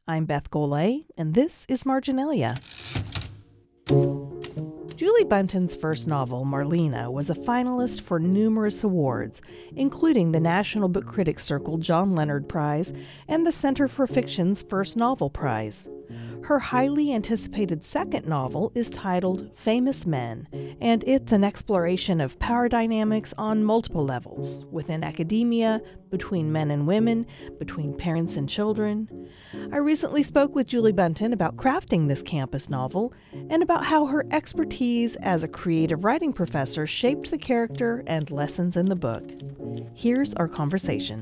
I'm Beth Golay, and this is Marginalia. Julie Buntin's first novel, Marlena, was a finalist for numerous awards, including the National Book Critics Circle John Leonard Prize and the Center for Fiction's First Novel Prize. Her highly anticipated second novel is titled Famous Men, and it's an exploration of power dynamics on multiple levels, within academia, between men and women, between parents and children. I recently spoke with Julie Buntin about crafting this campus novel and about how her expertise as a creative writing professor shaped the character and lessons in the book. Here's our conversation.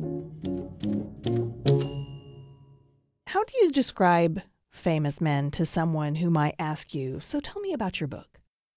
How do you describe Famous Men to someone who might ask you, so tell me about your book?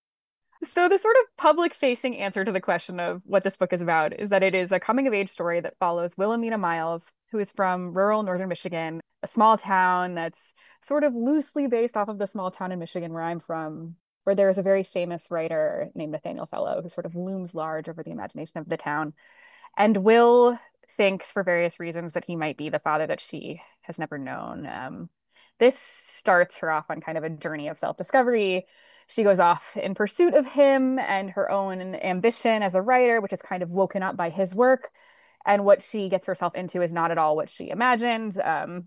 So the sort of public-facing answer to the question of what this book is about is that it is a coming-of-age story that follows Wilhelmina Miles, who is from rural northern Michigan, a small town that's sort of loosely based off of the small town in Michigan where I'm from, where there is a very famous writer named Nathaniel Fellow who sort of looms large over the imagination of the town. And Will thinks, for various reasons, that he might be the father that she has never known. This starts her off on kind of a journey of self-discovery. She goes off in pursuit of him and her own ambition as a writer, which is kind of woken up by his work. And what she gets herself into is not at all what she imagined.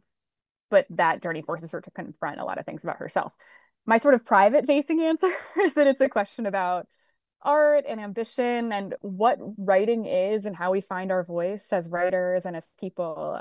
But that journey forces her to confront a lot of things about herself. My sort of private facing answer is that it's a question about art and ambition and what writing is and how we find our voice as writers and as people.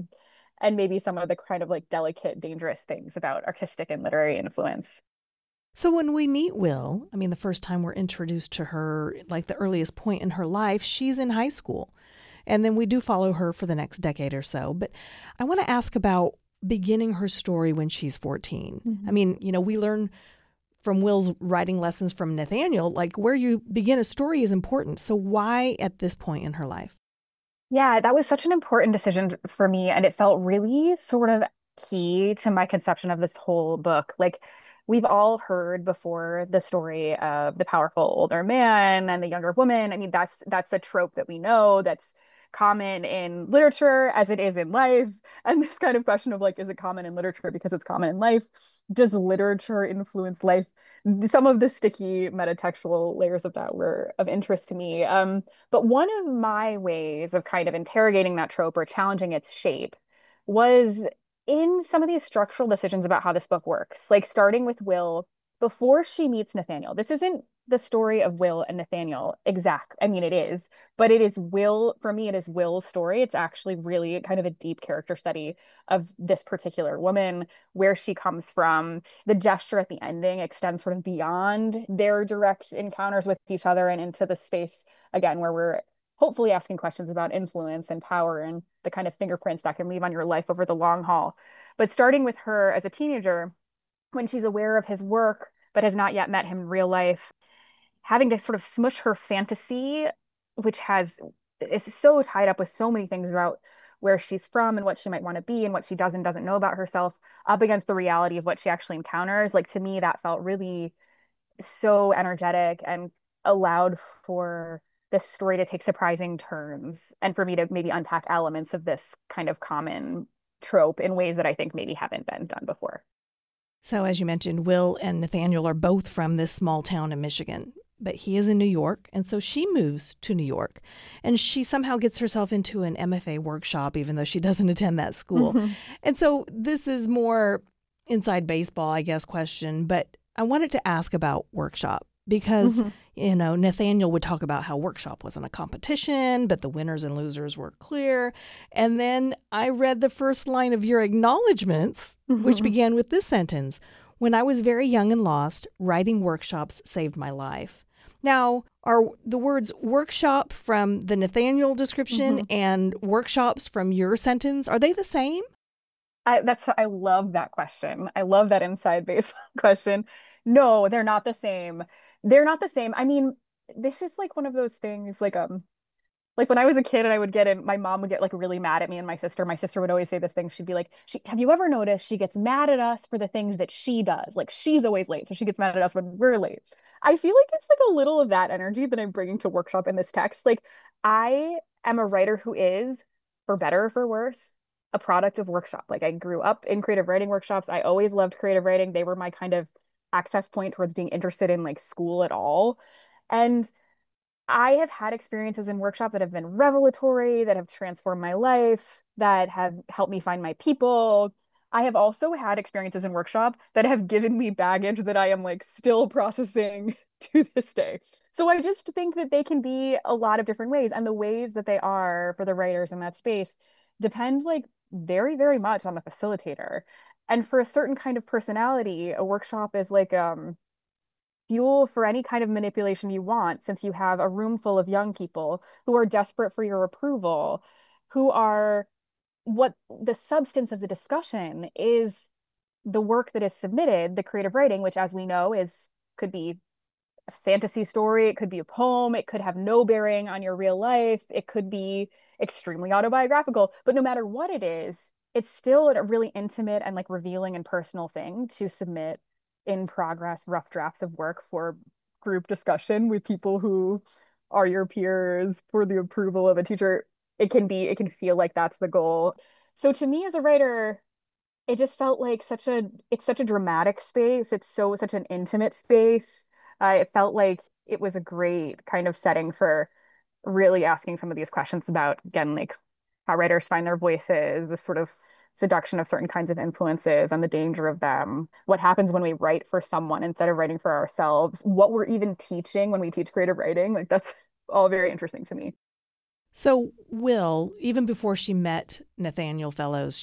And maybe some of the kind of like delicate, dangerous things about artistic and literary influence. So when we meet Will, I mean, the first time we're introduced to her, like the earliest point in her life, she's in high school. And then we do follow her for the next decade or so. But I want to ask about beginning her story when she's 14. Mm-hmm. I mean, we learn from Will's writing lessons from Nathaniel, like where you begin a story is important. So why at this point in her life? Yeah, that was such an important decision for me. And it felt really sort of key to my conception of this whole book. Like, we've all heard before the story of the powerful older man and the younger woman. I mean, that's a trope that we know that's common in literature as it is in life. And this kind of question of like, is it common in literature because it's common in life? Does literature influence life? Some of the sticky metatextual layers of that were of interest to me. But one of my ways of kind of interrogating that trope or challenging its shape was in some of these structural decisions about how this book works, like starting with Will before she meets Nathaniel. This isn't the story of Will and Nathaniel exact. I mean, it is, but it is Will, for me, it is Will's story. It's actually really kind of a deep character study of this particular woman, where she comes from. The gesture at the ending extends sort of beyond their direct encounters with each other and into the space, again, where we're hopefully asking questions about influence and power and the kind of fingerprints that can leave on your life over the long haul. But starting with her as a teenager, when she's aware of his work, but has not yet met him in real life, having to sort of smush her fantasy, which is so tied up with so many things about where she's from and what she might want to be and what she does and doesn't know about herself, up against the reality of what she actually encounters. Like, to me, that felt really so energetic and allowed for this story to take surprising turns and for me to maybe unpack elements of this kind of common trope in ways that I think maybe haven't been done before. So as you mentioned, Will and Nathaniel are both from this small town in Michigan, but he is in New York. And so she moves to New York and she somehow gets herself into an MFA workshop, even though she doesn't attend that school. Mm-hmm. And so this is more inside baseball, I guess, question, but I wanted to ask about workshop because, Mm-hmm. Nathaniel would talk about how workshop wasn't a competition, but the winners and losers were clear. And then I read the first line of your acknowledgments, which Mm-hmm. began with this sentence: "When I was very young and lost, writing workshops saved my life." Now, are the words workshop from the Nathaniel description Mm-hmm. and workshops from your sentence, are they the same? I love that question. I love that inside baseball question. No, they're not the same. They're not the same. I mean, this is like one of those things like when I was a kid and I would get in, my mom would get like really mad at me and my sister. My sister would always say this thing. She'd be like, have you ever noticed she gets mad at us for the things that she does? Like, she's always late, so she gets mad at us when we're late. I feel like it's like a little of that energy that I'm bringing to workshop in this text. Like, I am a writer who is, for better or for worse, a product of workshop. Like I grew up in creative writing workshops. I always loved creative writing. They were my kind of access point towards being interested in like school at all. And I have had experiences in workshop that have been revelatory, that have transformed my life, that have helped me find my people. I have also had experiences in workshop that have given me baggage that I am like still processing to this day. So I just think that they can be a lot of different ways, and the ways that they are for the writers in that space depend like very, very much on the facilitator. And for a certain kind of personality, a workshop is like fuel for any kind of manipulation you want, since you have a room full of young people who are desperate for your approval, who are what the substance of the discussion is the work that is submitted, the creative writing, which, as we know, is could be a fantasy story, it could be a poem, it could have no bearing on your real life, it could be extremely autobiographical. But no matter what it is, it's still a really intimate and like revealing and personal thing to submit in progress rough drafts of work for group discussion with people who are your peers for the approval of a teacher. It can feel like that's the goal. So to me as a writer, it just felt like it's such a dramatic space. It's such an intimate space. It felt like it was a great kind of setting for really asking some of these questions about, again, like how writers find their voices, the sort of seduction of certain kinds of influences and the danger of them. What happens when we write for someone instead of writing for ourselves? What we're even teaching when we teach creative writing. Like that's all very interesting to me. So, Will, even before she met Nathaniel Fellows,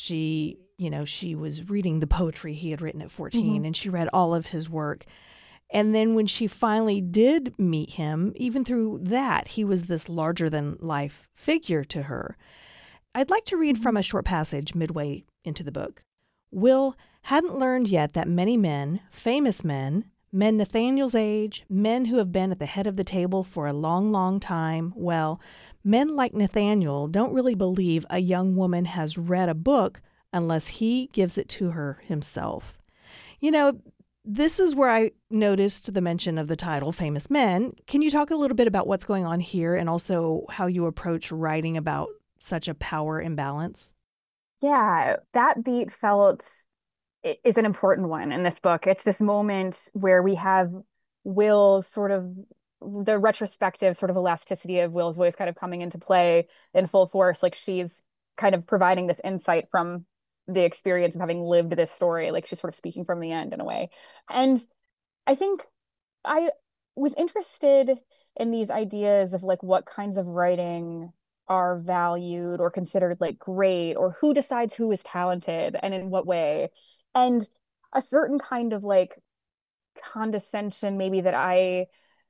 she was reading the poetry he had written at 14 Mhm. and she read all of his work. And then when she finally did meet him, even through that, he was this larger than life figure to her. I'd like to read from Mhm. a short passage midway into the book. Will hadn't learned yet that many men, famous men Nathaniel's age, men who have been at the head of the table for a long, long time, well, men like Nathaniel don't really believe a young woman has read a book unless he gives it to her himself. You know, this is where I noticed the mention of the title, Famous Men. Can you talk a little bit about what's going on here and also how you approach writing about such a power imbalance? Yeah, that beat felt is an important one in this book. It's this moment where we have Will's sort of the retrospective sort of elasticity of Will's voice kind of coming into play in full force. Like she's kind of providing this insight from the experience of having lived this story. Like she's sort of speaking from the end in a way. And I think I was interested in these ideas of like what kinds of writing are valued or considered like great, or who decides who is talented and in what way. And a certain kind of like condescension, maybe that I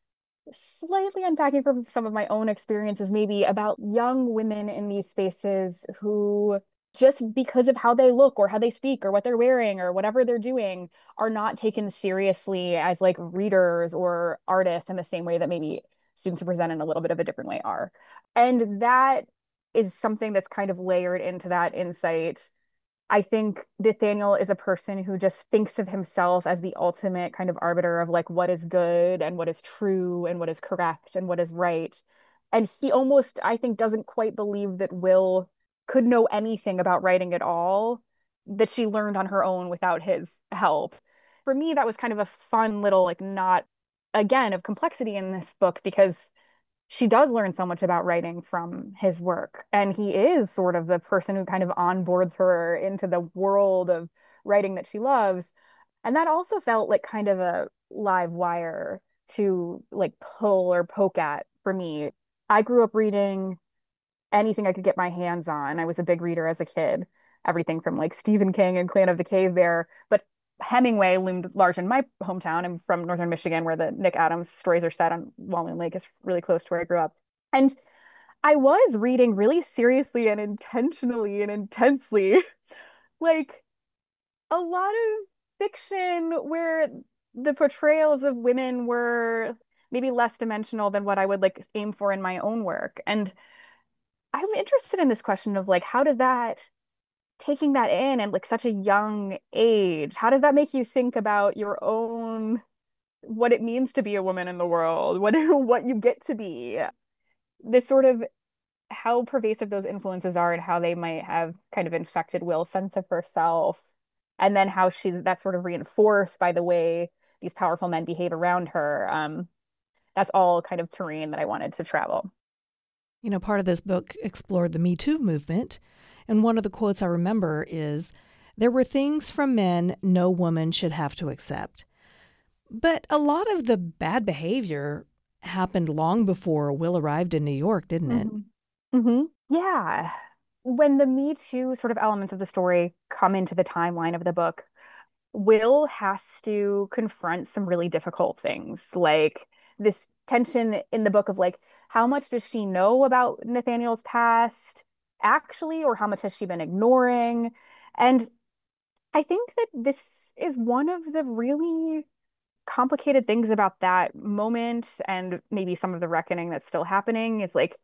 slightly unpacking from some of my own experiences, maybe about young women in these spaces who just because of how they look or how they speak or what they're wearing or whatever they're doing are not taken seriously as like readers or artists in the same way that maybe students who present in a little bit of a different way are. And that is something that's kind of layered into that insight. I think Nathaniel is a person who just thinks of himself as the ultimate kind of arbiter of like what is good and what is true and what is correct and what is right. And he almost, I think, doesn't quite believe that Will could know anything about writing at all, that she learned on her own without his help. For me, that was kind of a fun little, like, not again of complexity in this book because she does learn so much about writing from his work. And he is sort of the person who kind of onboards her into the world of writing that she loves. And that also felt like kind of a live wire to like pull or poke at for me. I grew up reading anything I could get my hands on. I was a big reader as a kid, everything from like Stephen King and Clan of the Cave Bear. But Hemingway loomed large in my hometown. I'm from northern Michigan, where the Nick Adams stories are set on Walnut Lake, is really close to where I grew up. And I was reading really seriously and intentionally and intensely, like a lot of fiction where the portrayals of women were maybe less dimensional than what I would like aim for in my own work. And I'm interested in this question of like, how does that, taking that in at like such a young age, how does that make you think about your own, what it means to be a woman in the world, what what you get to be? This sort of how pervasive those influences are and how they might have kind of infected Will's sense of herself. And then how that's sort of reinforced by the way these powerful men behave around her. That's all kind of terrain that I wanted to travel. You know, part of this book explored the Me Too movement. And one of the quotes I remember is, "There were things from men no woman should have to accept." But a lot of the bad behavior happened long before Will arrived in New York, didn't it? Hmm. Hmm. Yeah. When the Me Too sort of elements of the story come into the timeline of the book, Will has to confront some really difficult things, like this tension in the book of like, how much does she know about Nathaniel's past actually, or how much has she been ignoring? And I think that this is one of the really complicated things about that moment, and maybe some of the reckoning that's still happening is like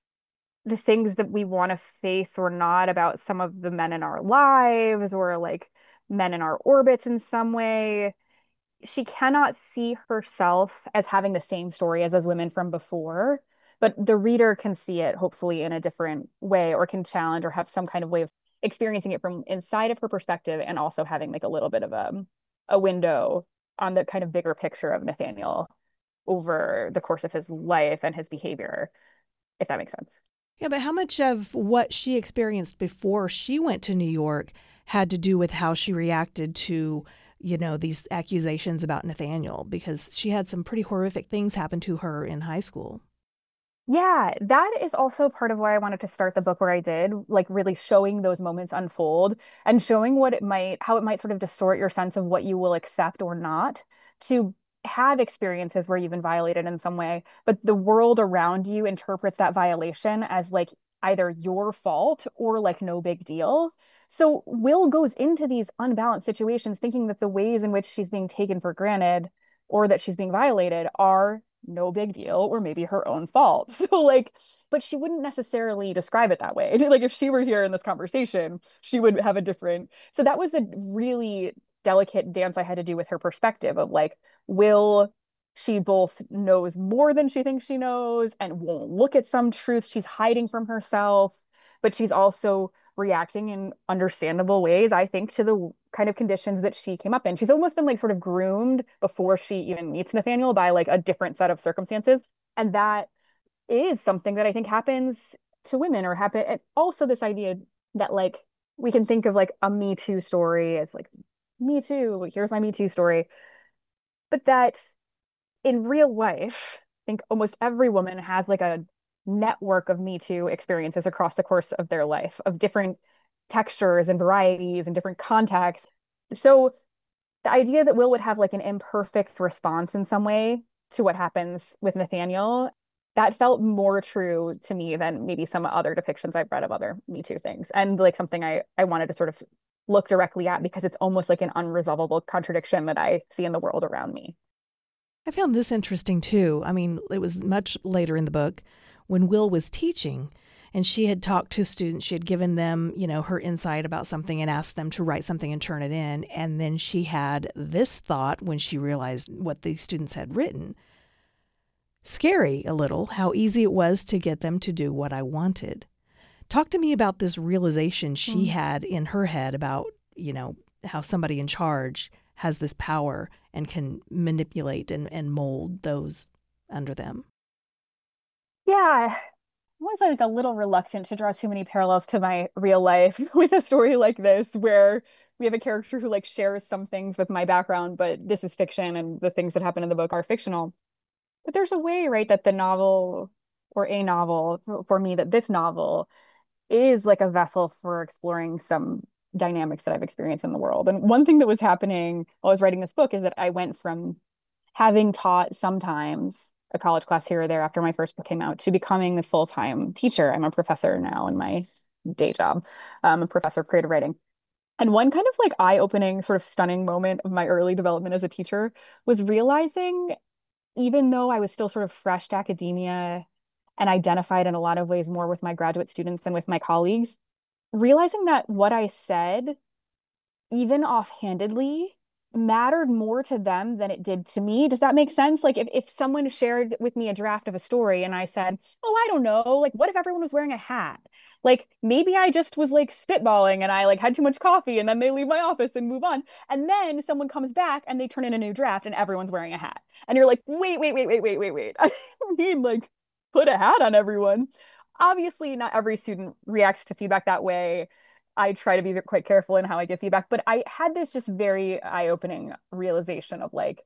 the things that we want to face or not about some of the men in our lives or like men in our orbits in some way. She cannot see herself as having the same story as those women from before, but the reader can see it hopefully in a different way or can challenge or have some kind of way of experiencing it from inside of her perspective and also having like a little bit of a window on the kind of bigger picture of Nathaniel over the course of his life and his behavior, if that makes sense. Yeah, but how much of what she experienced before she went to New York had to do with how she reacted to, you know, these accusations about Nathaniel? Because she had some pretty horrific things happen to her in high school. Yeah, that is also part of why I wanted to start the book where I did, like really showing those moments unfold and showing how it might sort of distort your sense of what you will accept or not to have experiences where you've been violated in some way, but the world around you interprets that violation as like either your fault or like no big deal. So Will goes into these unbalanced situations thinking that the ways in which she's being taken for granted or that she's being violated are no big deal or maybe her own fault. So like, but she wouldn't necessarily describe it that way. Like if she were here in this conversation, she would have a different. So that was a really delicate dance I had to do with her perspective of like, will she both knows more than she thinks she knows and won't look at some truth she's hiding from herself, but she's also reacting in understandable ways, I think, to the kind of conditions that she came up in. She's almost been like sort of groomed before she even meets Nathaniel by like a different set of circumstances. And that is something that I think happens to women or happen. And also this idea that like we can think of like a Me Too story as like, Me Too, here's my Me Too story. But that in real life, I think almost every woman has like a network of Me Too experiences across the course of their life of different textures and varieties and different contexts. So the idea that Will would have like an imperfect response in some way to what happens with Nathaniel, that felt more true to me than maybe some other depictions I've read of other Me Too things. And like something I wanted to sort of look directly at because it's almost like an unresolvable contradiction that I see in the world around me. I found this interesting too. I mean, it was much later in the book when Will was teaching and she had talked to students. She had given them, you know, her insight about something and asked them to write something and turn it in. And then she had this thought when she realized what the students had written. Scary a little how easy it was to get them to do what I wanted. Talk to me about this realization she Mm. had in her head about, you know, how somebody in charge has this power and can manipulate and mold those under them. Yeah, I was like a little reluctant to draw too many parallels to my real life with a story like this, where we have a character who like shares some things with my background, but this is fiction and the things that happen in the book are fictional. But there's a way, right, that the novel or a novel for me, that this novel is like a vessel for exploring some dynamics that I've experienced in the world. And one thing that was happening while I was writing this book is that I went from having taught sometimes a college class here or there after my first book came out to becoming a full-time teacher. I'm a professor now in my day job. I'm a professor of creative writing. And one kind of like eye-opening, sort of stunning moment of my early development as a teacher was realizing, even though I was still sort of fresh to academia and identified in a lot of ways more with my graduate students than with my colleagues, realizing that what I said, even offhandedly, mattered more to them than it did to me. Does that make sense? Like if someone shared with me a draft of a story and I said, "Oh, I don't know, like what if everyone was wearing a hat?" Like maybe I just was like spitballing and I like had too much coffee and then they leave my office and move on. And then someone comes back and they turn in a new draft and everyone's wearing a hat. And you're like, "Wait, wait, wait, wait, wait, wait, wait." I mean, like put a hat on everyone. Obviously, not every student reacts to feedback that way. I try to be quite careful in how I give feedback, but I had this just very eye-opening realization of like,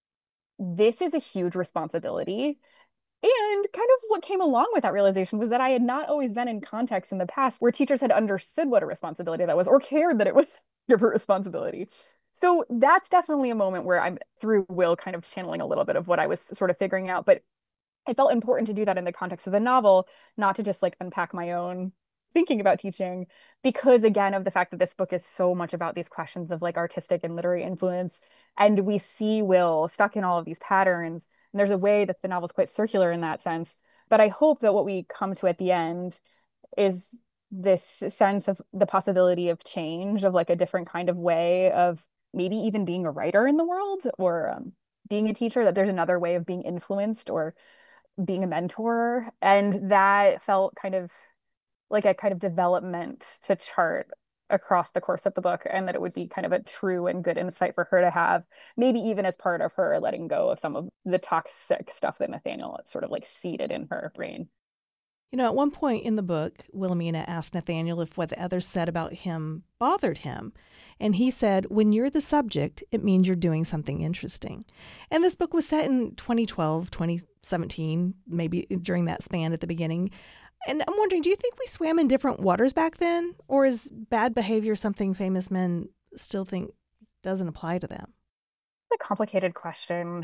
this is a huge responsibility. And kind of what came along with that realization was that I had not always been in contexts in the past where teachers had understood what a responsibility that was or cared that it was your responsibility. So that's definitely a moment where I'm through Will kind of channeling a little bit of what I was sort of figuring out. But it felt important to do that in the context of the novel, not to just like unpack my own thinking about teaching, because again, of the fact that this book is so much about these questions of like artistic and literary influence. And we see Will stuck in all of these patterns. And there's a way that the novel is quite circular in that sense. But I hope that what we come to at the end is this sense of the possibility of change, of like a different kind of way of maybe even being a writer in the world or being a teacher, that there's another way of being influenced or being a mentor. And that felt kind of like a kind of development to chart across the course of the book, and that it would be kind of a true and good insight for her to have, maybe even as part of her letting go of some of the toxic stuff that Nathaniel had sort of like seeded in her brain. You know, at one point in the book, Wilhelmina asked Nathaniel if what the others said about him bothered him. And he said, when you're the subject, it means you're doing something interesting. And this book was set in 2012, 2017, maybe during that span at the beginning. And I'm wondering, do you think we swam in different waters back then? Or is bad behavior something famous men still think doesn't apply to them? It's a complicated question.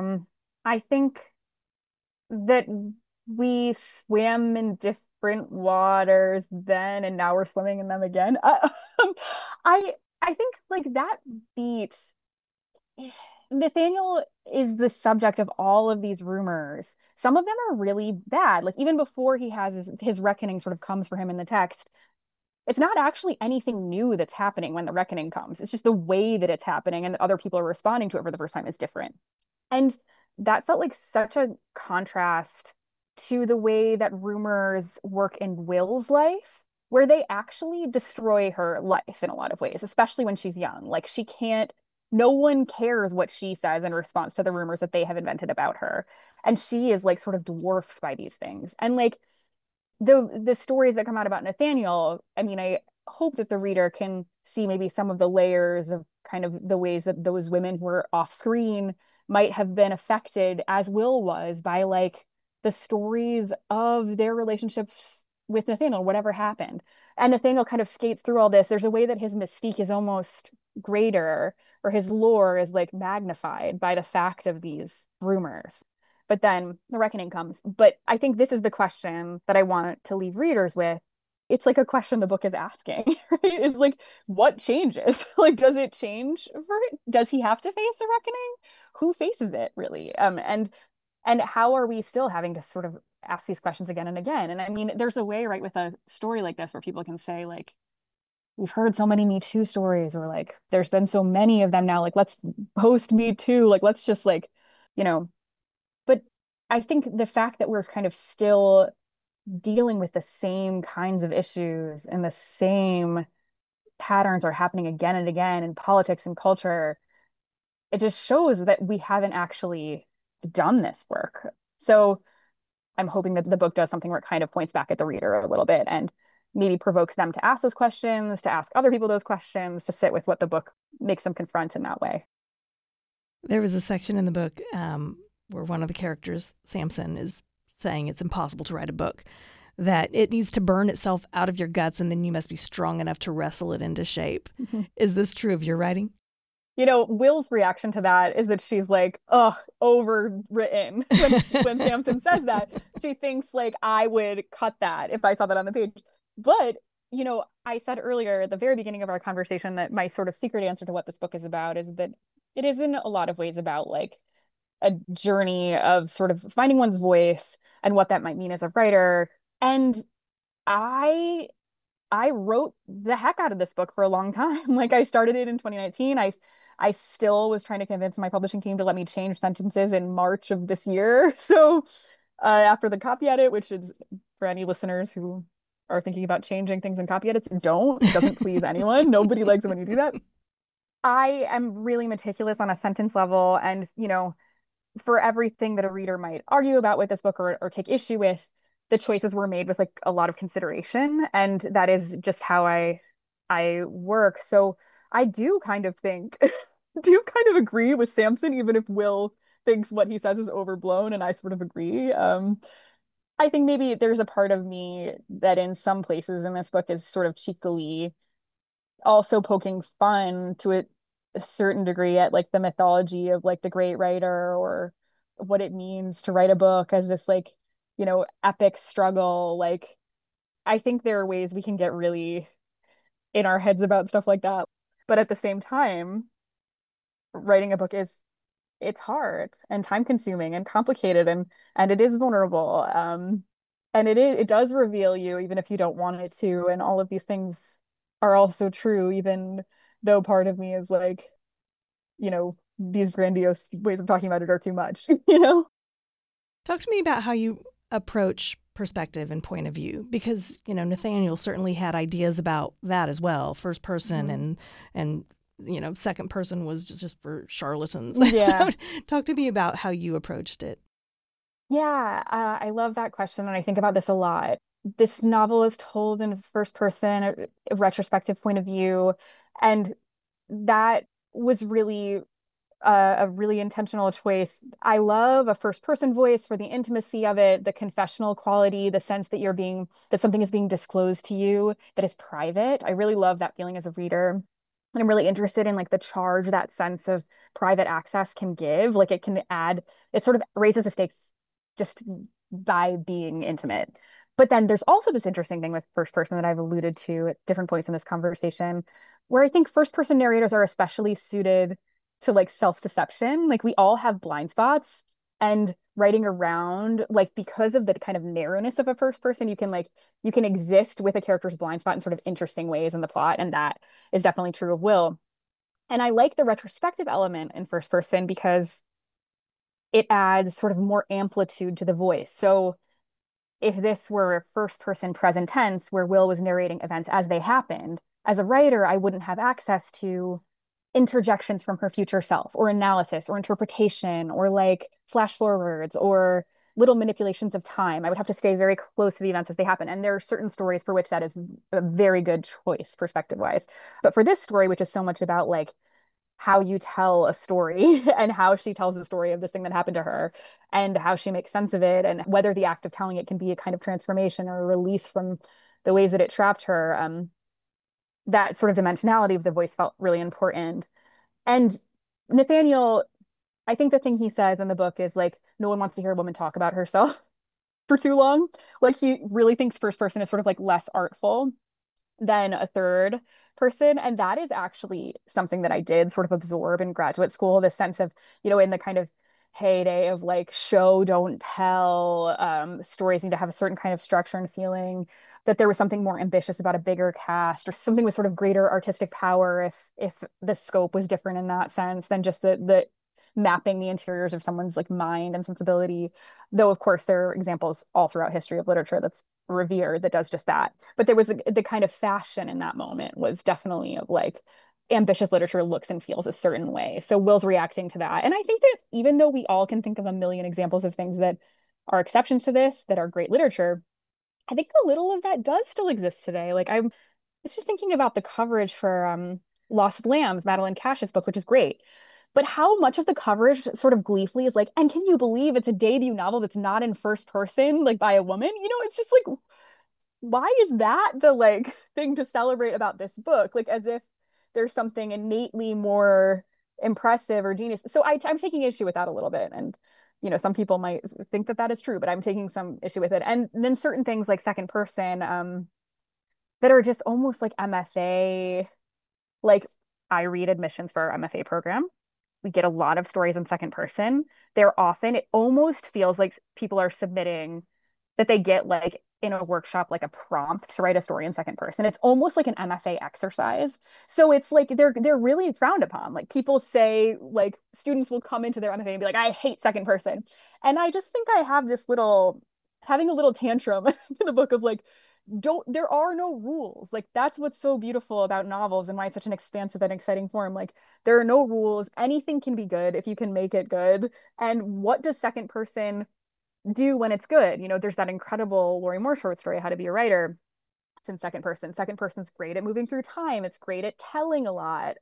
I think that we swam in different waters then, and now we're swimming in them again. I I think like that beat. Nathaniel is the subject of all of these rumors. Some of them are really bad. Like even before he has his reckoning sort of comes for him in the text, it's not actually anything new that's happening when the reckoning comes. It's just the way that it's happening and that other people are responding to it for the first time is different. And that felt like such a contrast to the way that rumors work in Will's life, where they actually destroy her life in a lot of ways, especially when she's young. Like she can't, no one cares what she says in response to the rumors that they have invented about her. And she is like sort of dwarfed by these things. And like the stories that come out about Nathaniel, I mean, I hope that the reader can see maybe some of the layers of kind of the ways that those women who were off screen might have been affected as Will was by like the stories of their relationships with Nathaniel, whatever happened. And Nathaniel kind of skates through all this. There's a way that his mystique is almost greater, or his lore is like magnified by the fact of these rumors. But then the reckoning comes. But I think this is the question that I want to leave readers with. It's like a question the book is asking, right? It's like, what changes? Like, does it change for it? Does he have to face the reckoning? Who faces it really? And how are we still having to sort of ask these questions again and again? And I mean, there's a way, right, with a story like this where people can say, like, we've heard so many Me Too stories, or like, there's been so many of them now, like, let's post Me Too, like, let's just like, you know, but I think the fact that we're kind of still dealing with the same kinds of issues and the same patterns are happening again and again in politics and culture, it just shows that we haven't actually done this work. So I'm hoping that the book does something where it kind of points back at the reader a little bit and maybe provokes them to ask those questions, to ask other people those questions, to sit with what the book makes them confront in that way. There was a section in the book where one of the characters, Samson, is saying it's impossible to write a book, that it needs to burn itself out of your guts and then you must be strong enough to wrestle it into shape. Is this true of your writing? You know, Will's reaction to that is that she's like, ugh, overwritten. When Samson says that, she thinks like I would cut that if I saw that on the page. But, you know, I said earlier at the very beginning of our conversation that my sort of secret answer to what this book is about is that it is in a lot of ways about like a journey of sort of finding one's voice and what that might mean as a writer. And I I wrote the heck out of this book for a long time. Like I started it in 2019. I still was trying to convince my publishing team to let me change sentences in March of this year. So after the copy edit, which is for any listeners who are thinking about changing things in copy edits, don't. It doesn't please anyone. Nobody likes it when you do that. I am really meticulous on a sentence level, and for everything that a reader might argue about with this book or take issue with, the choices were made with like a lot of consideration, and that is just how I work. So I do kind of think, do kind of agree with Samson, even if Will thinks what he says is overblown, and I sort of agree. I think maybe there's a part of me that in some places in this book is sort of cheekily also poking fun to a certain degree at like the mythology of like the great writer, or what it means to write a book as this like, epic struggle. Like, I think there are ways we can get really in our heads about stuff like that. But at the same time, writing a book is it's hard and time consuming and complicated, and it is vulnerable. And it does reveal you even if you don't want it to. And all of these things are also true, even though part of me is like, these grandiose ways of talking about it are too much, you know? Talk to me about how you approach perspective and point of view, because, Nathaniel certainly had ideas about that as well. First person and second person was just for charlatans. Yeah. So talk to me about how you approached it. Yeah, I love that question, and I think about this a lot. This novel is told in first person, a retrospective point of view, and that was really a really intentional choice. I love a first person voice for the intimacy of it, the confessional quality, the sense that that something is being disclosed to you that is private. I really love that feeling as a reader. And I'm really interested in like the charge that sense of private access can give. Like it sort of raises the stakes just by being intimate. But then there's also this interesting thing with first person that I've alluded to at different points in this conversation, where I think first person narrators are especially suited to like self-deception. Like we all have blind spots, and writing around, like, because of the kind of narrowness of a first person, you can exist with a character's blind spot in sort of interesting ways in the plot. And that is definitely true of Will. And I like the retrospective element in first person because it adds sort of more amplitude to the voice. So if this were first person present tense, where Will was narrating events as they happened, as a writer, I wouldn't have access to interjections from her future self, or analysis, or interpretation, or like flash forwards, or little manipulations of time. I would have to stay very close to the events as they happen. And there are certain stories for which that is a very good choice perspective wise. But for this story, which is so much about like how you tell a story and how she tells the story of this thing that happened to her, and how she makes sense of it, and whether the act of telling it can be a kind of transformation or a release from the ways that it trapped her, that sort of dimensionality of the voice felt really important. And Nathaniel, I think the thing he says in the book is like, no one wants to hear a woman talk about herself for too long. Like he really thinks first person is sort of like less artful than a third person. And that is actually something that I did sort of absorb in graduate school, this sense of, in the kind of heyday of like show, don't tell, stories need to have a certain kind of structure and feeling, that there was something more ambitious about a bigger cast, or something with sort of greater artistic power if the scope was different in that sense than just the mapping the interiors of someone's like mind and sensibility. Though of course there are examples all throughout history of literature that's revered that does just that. But there was the kind of fashion in that moment was definitely of like ambitious literature looks and feels a certain way. So Will's reacting to that. And I think that even though we all can think of a million examples of things that are exceptions to this, that are great literature, I think a little of that does still exist today. Like I was just thinking about the coverage for Lost Lambs, Madeline Cash's book, which is great. But how much of the coverage sort of gleefully is like, and can you believe it's a debut novel that's not in first person, like by a woman? It's just like, why is that the like thing to celebrate about this book? Like as if there's something innately more impressive or genius. So I'm taking issue with that a little bit. And, some people might think that that is true, but I'm taking some issue with it. And then certain things like second person, that are just almost like MFA. Like I read admissions for our MFA program. We get a lot of stories in second person. It almost feels like people are submitting that they get like in a workshop like a prompt to write a story in second person. It's almost like an MFA exercise. So it's like they're really frowned upon. Like people say, like students will come into their MFA and be like, I hate second person. And I just think I have this little having a little tantrum in the book of like, don't there are no rules. Like that's what's so beautiful about novels and why it's such an expansive and exciting form. Like there are no rules. Anything can be good if you can make it good. And what does second person do when it's good? You know, there's that incredible Lori Moore short story, How to Be a Writer. It's in second person. Second person's great at moving through time. It's great at telling a lot.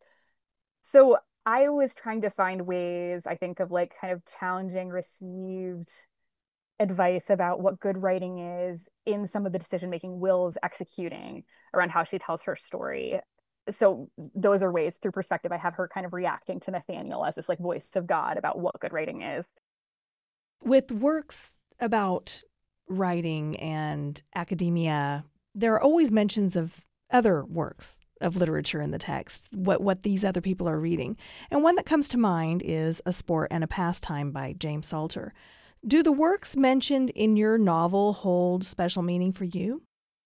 So I was trying to find ways, I think, of like kind of challenging received advice about what good writing is in some of the decision making Will's executing around how she tells her story. So those are ways through perspective I have her kind of reacting to Nathaniel as this like voice of God about what good writing is. With works about writing and academia, there are always mentions of other works of literature in the text, what these other people are reading. And one that comes to mind is A Sport and a Pastime by James Salter. Do the works mentioned in your novel hold special meaning for you?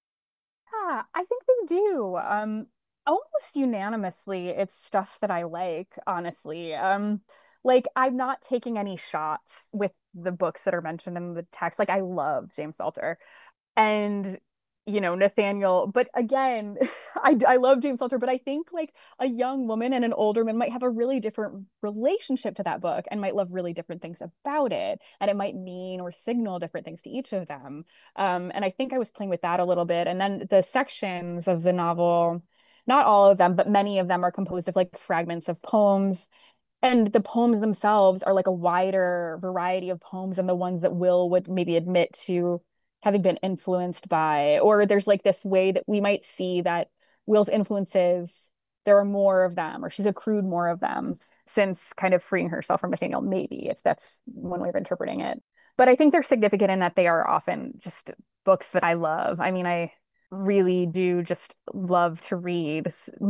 Yeah, I think they do. Almost unanimously, it's stuff that I like, honestly. Like I'm not taking any shots with the books that are mentioned in the text. Like I love James Salter and Nathaniel, but again, I love James Salter, but I think like a young woman and an older man might have a really different relationship to that book and might love really different things about it, and it might mean or signal different things to each of them. And I think I was playing with that a little bit. And then the sections of the novel, not all of them, but many of them are composed of like fragments of poems, and the poems themselves are like a wider variety of poems than the ones that Will would maybe admit to having been influenced by. Or there's like this way that we might see that Will's influences, there are more of them, or she's accrued more of them since kind of freeing herself from Nathaniel, maybe, if that's one way of interpreting it. But I think they're significant in that they are often just books that I love. I mean, I really do just love to read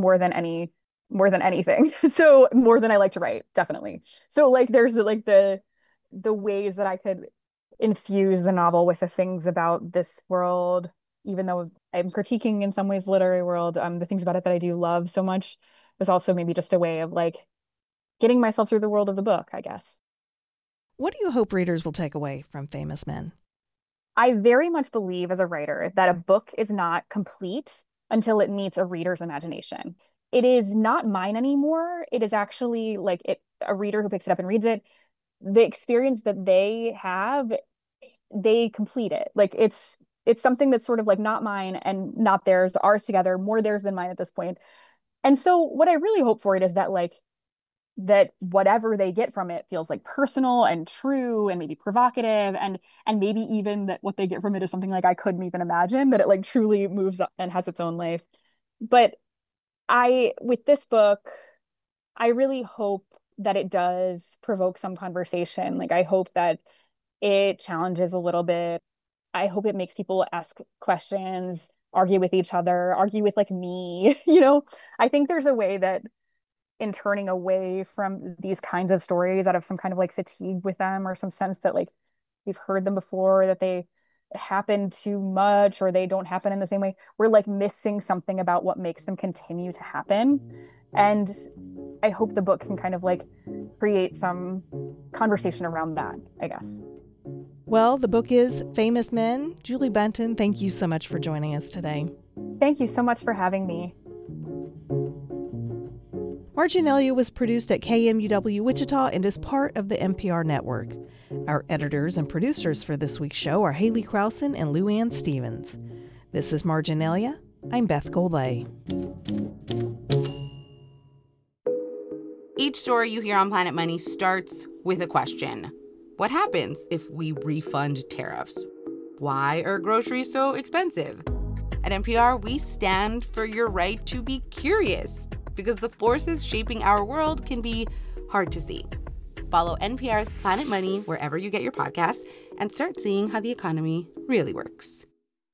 more than anything. So more than I like to write, definitely. So like there's like the ways that I could infuse the novel with the things about this world, even though I'm critiquing in some ways the literary world, the things about it that I do love so much was also maybe just a way of like getting myself through the world of the book, I guess. What do you hope readers will take away from Famous Men? I very much believe as a writer that a book is not complete until it meets a reader's imagination. It is not mine anymore. It is actually like a reader who picks it up and reads it, the experience that they have, they complete it. Like it's something that's sort of like not mine and not theirs, ours together, more theirs than mine at this point. And so what I really hope for it is that like that whatever they get from it feels like personal and true and maybe provocative, and maybe even that what they get from it is something like I couldn't even imagine, that it like truly moves up and has its own life. But with this book, I really hope that it does provoke some conversation. Like I hope that it challenges a little bit. I hope it makes people ask questions, argue with each other, argue with like me. I think there's a way that in turning away from these kinds of stories out of some kind of like fatigue with them, or some sense that like we've heard them before, that they happen too much or they don't happen in the same way, we're like missing something about what makes them continue to happen. And I hope the book can kind of like create some conversation around that, I guess. Well, the book is Famous Men. Julie Benton, thank you so much for joining us today. Thank you so much for having me. Marginalia was produced at KMUW Wichita and is part of the NPR network. Our editors and producers for this week's show are Haley Krausen and Lou Ann Stevens. This is Marginalia. I'm Beth Golay. Each story you hear on Planet Money starts with a question. What happens if we refund tariffs? Why are groceries so expensive? At NPR, we stand for your right to be curious, because the forces shaping our world can be hard to see. Follow NPR's Planet Money wherever you get your podcasts and start seeing how the economy really works.